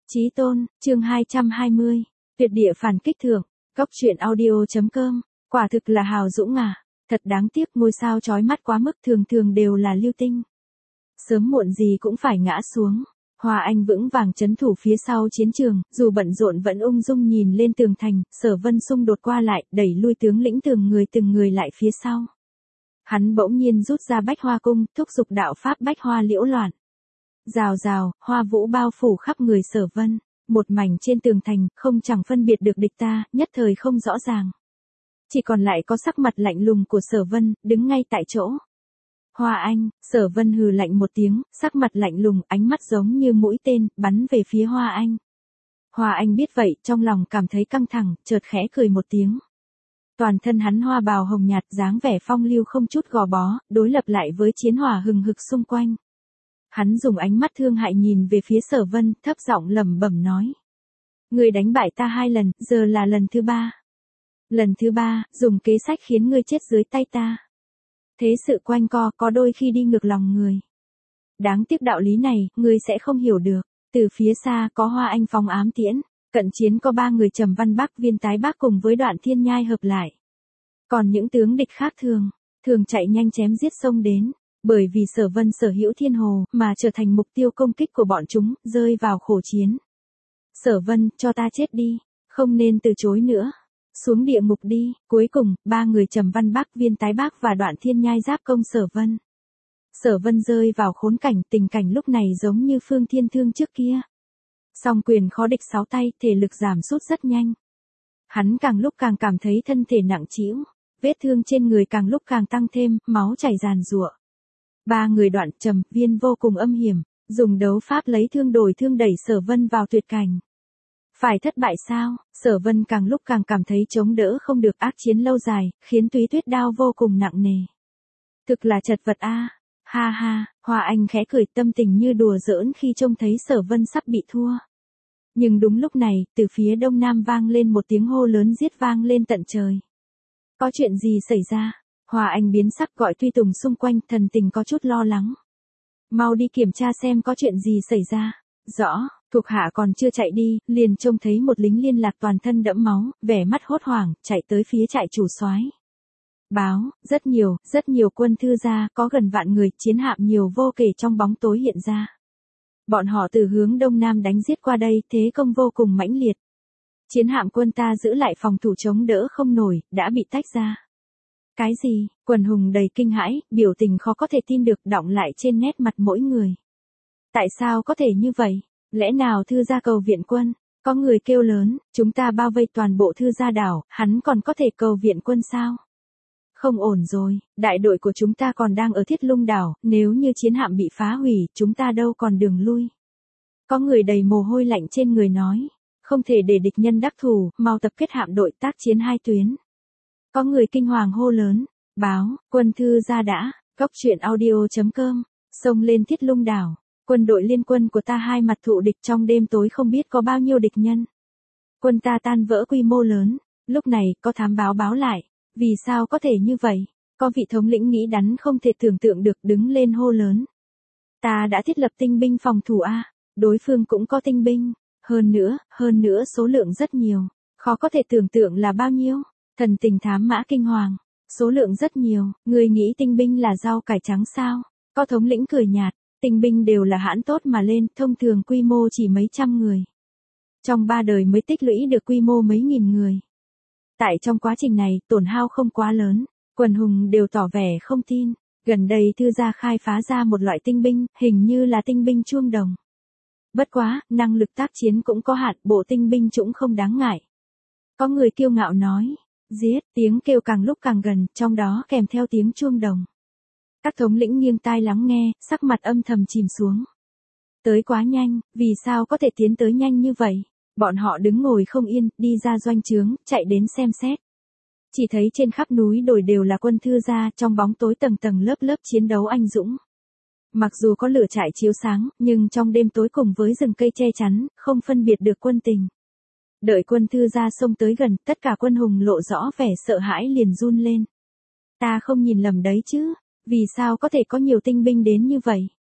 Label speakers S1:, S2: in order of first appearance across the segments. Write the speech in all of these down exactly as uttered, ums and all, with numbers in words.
S1: Chí tôn, chương hai trăm hai mươi, tuyệt địa phản kích thưởng, góc truyện audio.com, quả thực là hào dũng à, thật đáng tiếc ngôi sao chói mắt quá mức thường thường đều là lưu tinh. Sớm muộn gì cũng phải ngã xuống. Hoa Anh vững vàng trấn thủ phía sau chiến trường, dù bận rộn vẫn ung dung nhìn lên tường thành, Sở Vân xung đột qua lại, đẩy lui tướng lĩnh từng người từng người lại phía sau. Hắn bỗng nhiên rút ra bách hoa cung, thúc giục đạo pháp bách hoa liễu loạn. Rào rào, hoa vũ bao phủ khắp người Sở Vân, một mảnh trên tường thành, không chẳng phân biệt được địch ta, nhất thời không rõ ràng. Chỉ còn lại có sắc mặt lạnh lùng của Sở Vân, đứng ngay tại chỗ. Hoa Anh, Sở Vân hừ lạnh một tiếng, sắc mặt lạnh lùng, ánh mắt giống như mũi tên, bắn về phía Hoa Anh. Hoa Anh biết vậy, trong lòng cảm thấy căng thẳng, chợt khẽ cười một tiếng. Toàn thân hắn hoa bào hồng nhạt, dáng vẻ phong lưu không chút gò bó, đối lập lại với chiến hỏa hừng hực xung quanh. Hắn dùng ánh mắt thương hại nhìn về phía Sở Vân, thấp giọng lẩm bẩm nói: "Ngươi đánh bại ta hai lần, giờ là lần thứ ba. Lần thứ ba, dùng kế sách khiến ngươi chết dưới tay ta. Thế sự quanh co, có đôi khi đi ngược lòng người. Đáng tiếc đạo lý này, ngươi sẽ không hiểu được." Từ phía xa có Hoa Anh phóng ám tiễn, cận chiến có ba người Trầm Văn Bác, Viên Tái Bác cùng với Đoạn Thiên Nhai hợp lại. Còn những tướng địch khác thường, thường chạy nhanh chém giết xông đến. Bởi vì Sở Vân sở hữu thiên hồ, mà trở thành mục tiêu công kích của bọn chúng, rơi vào khổ chiến. Sở Vân, cho ta chết đi, không nên từ chối nữa. Xuống địa ngục đi. Cuối cùng, ba người Trầm Văn Bác, Viên Tái Bác và Đoạn Thiên Nhai giáp công Sở Vân. Sở Vân rơi vào khốn cảnh, tình cảnh lúc này giống như Phương Thiên Thương trước kia. Song quyền khó địch sáu tay, thể lực giảm sút rất nhanh. Hắn càng lúc càng cảm thấy thân thể nặng trĩu, vết thương trên người càng lúc càng tăng thêm, máu chảy ràn rụa. Ba người Đoạn, Trầm, Viên vô cùng âm hiểm, dùng đấu pháp lấy thương đổi thương đẩy Sở Vân vào tuyệt cảnh. Phải thất bại sao? Sở Vân càng lúc càng cảm thấy chống đỡ không được, ác chiến lâu dài, khiến túy tuyết đao vô cùng nặng nề. Thực là chật vật a. À. Ha ha, Hoa Anh khẽ cười, tâm tình như đùa giỡn khi trông thấy Sở Vân sắp bị thua. Nhưng đúng lúc này, từ phía đông nam vang lên một tiếng hô lớn giết vang lên tận trời. Có chuyện gì xảy ra? Hoa Anh biến sắc gọi tùy tùng xung quanh, thần tình có chút lo lắng. Mau đi kiểm tra xem có chuyện gì xảy ra. Rõ, thuộc hạ còn chưa chạy đi, liền trông thấy một lính liên lạc toàn thân đẫm máu, vẻ mắt hốt hoảng, chạy tới phía trại chủ soái. Báo, rất nhiều, rất nhiều quân thư gia, có gần vạn người, chiến hạm nhiều vô kể trong bóng tối hiện ra. Bọn họ từ hướng đông nam đánh giết qua đây, thế công vô cùng mãnh liệt. Chiến hạm quân ta giữ lại phòng thủ chống đỡ không nổi, đã bị tách ra. Cái gì? Quần hùng đầy kinh hãi, biểu tình khó có thể tin được đọng lại trên nét mặt mỗi người. Tại sao có thể như vậy? Lẽ nào thư gia cầu viện quân? Có người kêu lớn, chúng ta bao vây toàn bộ thư gia đảo, hắn còn có thể cầu viện quân sao? Không ổn rồi, đại đội của chúng ta còn đang ở Thiết Lung đảo, nếu như chiến hạm bị phá hủy, chúng ta đâu còn đường lui. Có người đầy mồ hôi lạnh trên người nói, không thể để địch nhân đắc thủ, mau tập kết hạm đội tác chiến hai tuyến. Có người kinh hoàng hô lớn, báo, quân thư gia đã, góc truyện audio.com, xông lên Thiết Lung đảo, quân đội liên quân của ta hai mặt thụ địch, trong đêm tối không biết có bao nhiêu địch nhân. Quân ta tan vỡ quy mô lớn, lúc này có thám báo báo lại, vì sao có thể như vậy? Có vị thống lĩnh nghĩ đắn không thể tưởng tượng được, đứng lên hô lớn. Ta đã thiết lập tinh binh phòng thủ a, đối phương cũng có tinh binh, hơn nữa, hơn nữa số lượng rất nhiều, khó có thể tưởng tượng là bao nhiêu. Thần tình thám mã kinh hoàng, số lượng rất nhiều, người nghĩ tinh binh là rau cải trắng sao? Có thống lĩnh cười nhạt, tinh binh đều là hãn tốt mà lên, thông thường quy mô chỉ mấy trăm người. Trong ba đời mới tích lũy được quy mô mấy nghìn người. Tại trong quá trình này, tổn hao không quá lớn, quần hùng đều tỏ vẻ không tin. Gần đây thư gia khai phá ra một loại tinh binh, hình như là tinh binh chuông đồng. Bất quá, năng lực tác chiến cũng có hạn, bộ tinh binh cũng không đáng ngại. Có người kiêu ngạo nói, giết, tiếng kêu càng lúc càng gần, trong đó kèm theo tiếng chuông đồng. Các thống lĩnh nghiêng tai lắng nghe, sắc mặt âm thầm chìm xuống. Tới quá nhanh, vì sao có thể tiến tới nhanh như vậy? Bọn họ đứng ngồi không yên, đi ra doanh trướng, chạy đến xem xét. Chỉ thấy trên khắp núi đồi đều là quân thư gia, trong bóng tối tầng tầng lớp lớp chiến đấu anh dũng. Mặc dù có lửa trại chiếu sáng, nhưng trong đêm tối cùng với rừng cây che chắn, không phân biệt được quân tình. Đợi quân thư gia xông tới gần, tất cả quân hùng lộ rõ vẻ sợ hãi liền run lên. Ta không nhìn lầm đấy chứ, vì sao có thể có nhiều tinh binh đến như vậy?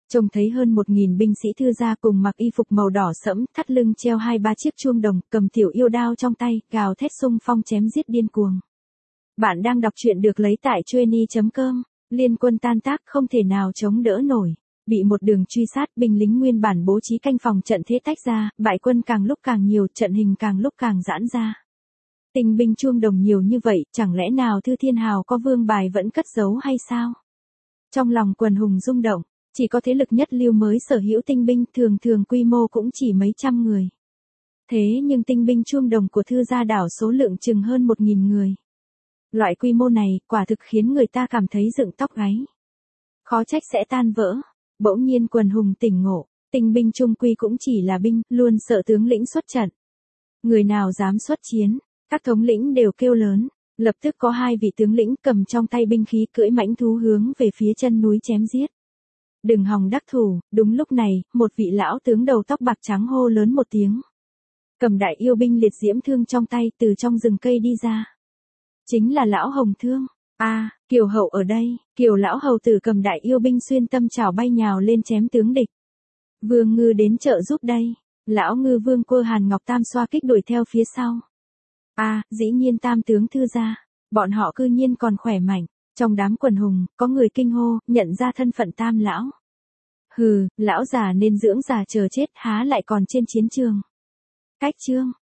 S1: Trông thấy hơn một nghìn binh sĩ thư gia cùng mặc y phục màu đỏ sẫm, thắt lưng treo hai ba chiếc chuông đồng, cầm tiểu yêu đao trong tay, gào thét xung phong chém giết điên cuồng. Bạn đang đọc truyện được lấy tại chueny chấm com. Liên quân tan tác không thể nào chống đỡ nổi. Bị một đường truy sát, binh lính nguyên bản bố trí canh phòng trận thế tách ra, bại quân càng lúc càng nhiều, trận hình càng lúc càng giãn ra. Tinh binh chuông đồng nhiều như vậy, chẳng lẽ nào Thư Thiên Hào có vương bài vẫn cất giấu hay sao? Trong lòng quần hùng rung động, chỉ có thế lực nhất lưu mới sở hữu tinh binh, thường thường quy mô cũng chỉ mấy trăm người. Thế nhưng tinh binh chuông đồng của Thư gia đảo số lượng chừng hơn một nghìn người. Loại quy mô này, quả thực khiến người ta cảm thấy dựng tóc gáy. Khó trách sẽ tan vỡ. Bỗng nhiên quần hùng tỉnh ngộ, tinh binh trung quy cũng chỉ là binh, luôn sợ tướng lĩnh xuất trận. Người nào dám xuất chiến, các thống lĩnh đều kêu lớn, lập tức có hai vị tướng lĩnh cầm trong tay binh khí cưỡi mãnh thú hướng về phía chân núi chém giết. Đừng hòng đắc thủ, đúng lúc này, một vị lão tướng đầu tóc bạc trắng hô lớn một tiếng. Cầm đại yêu binh liệt diễm thương trong tay từ trong rừng cây đi ra. Chính là lão Hồng Thương. A, à, Kiều hậu ở đây, Kiều lão hầu tử cầm đại yêu binh xuyên tâm trảo bay nhào lên chém tướng địch. Vương Ngư đến trợ giúp đây. Lão Ngư Vương Quơ Hàn Ngọc Tam xoa kích đuổi theo phía sau. A, à, dĩ nhiên tam tướng Thư gia, bọn họ cư nhiên còn khỏe mạnh. Trong đám quần hùng, có người kinh hô, nhận ra thân phận tam lão. Hừ, lão già nên dưỡng già chờ chết, há lại còn trên chiến trường. Cách chương